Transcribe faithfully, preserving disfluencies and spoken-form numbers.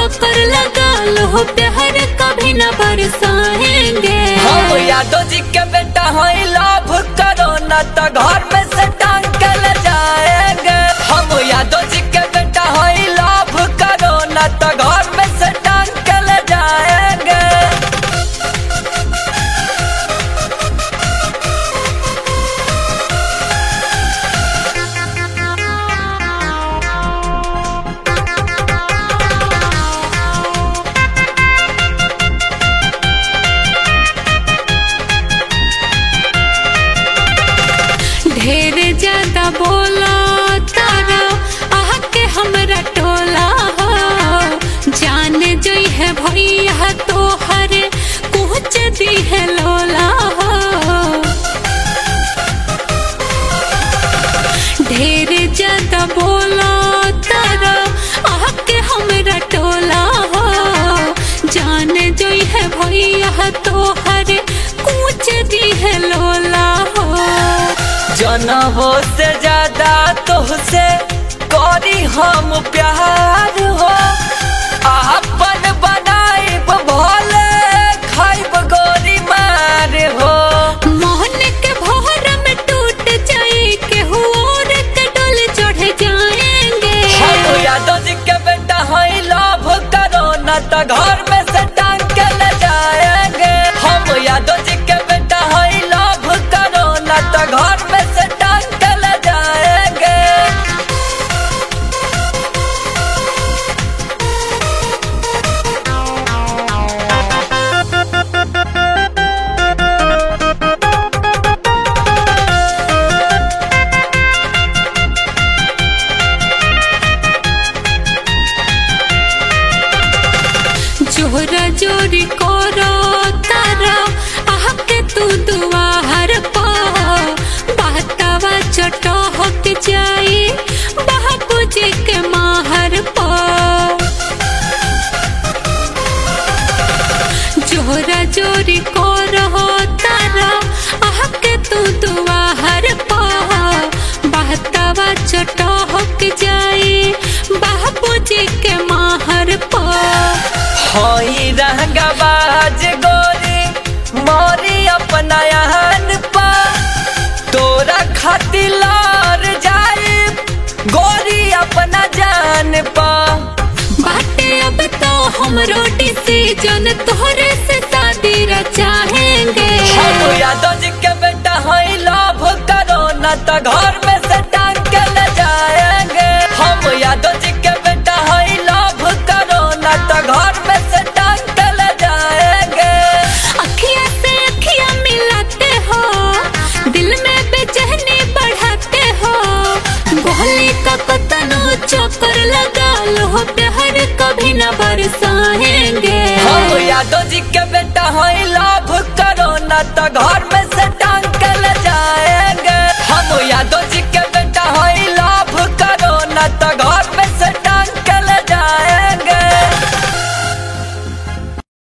चक्कर लगा लो प्यार कभी न बरसाएंगे। हम यादव जी के बेटा हैं लाभ करो न तो घर में से टांग के ले जाएंगे। हम यादव जी के बेटा हैं लाभ करो न तो घर में से टांग के ले जाएंगे। ढेर ज्यादा बोला तारा आके हमरा टोला हो, जाने जोई है भैया तो हरे कुछ दी है लोला हो। ढेर ज्यादा बोला तारा आके हमरा टोला हो, जाने जोई है भैया तो हरे कुछ दी है लोला हो। जनवो से ज्यादा तुझसे करी हम प्यार हो, अपन बनाइब भोले खाइब गोरी मार हो। मोहन के भोर में टूट जाए के हुओर के डोल चढ़ जाएंगे। हम यादव जी के बेटा हैं लाभ करो न तो घर में से टांग के ले जाएंगे। हम यादव जी के बेटा हैं लाभ करो न तो घर में से टांग के ले जाएंगे। जोरा जोरी करो तारा आके तू दुआर पा, बातावा चटो होक जाई बाबूजी के माहर पा। जोरा जोरी करो तारा आके तू दुआर पा, बातावा चटो होक जाई बाबूजी के माहर पा। होई रंगबाज गोरी मोरी अपना यहान पा, तोरा खातिर लार जाए गोरी अपना जान पा। बाटे अब तो हमरो डिसीजन तोहरे से शादी रचाएंगे। हम यादव जी के बेटा हैं लाभ करो न तो घर में से टांग के ले जाएंगे। हम यादव जी के बेटा हैं लाभ करो न तो घर में से टांग के ले जाएंगे। अखियाँ से अखियाँ मिलाते हो, दिल में बेचैनी बढ़ाते हो, गोली का कतनो चक्कर लगा लो प्यार कभी न बरसाएंगे। हम यादव जी के बेटा हैं लाभ करो न तो घर में से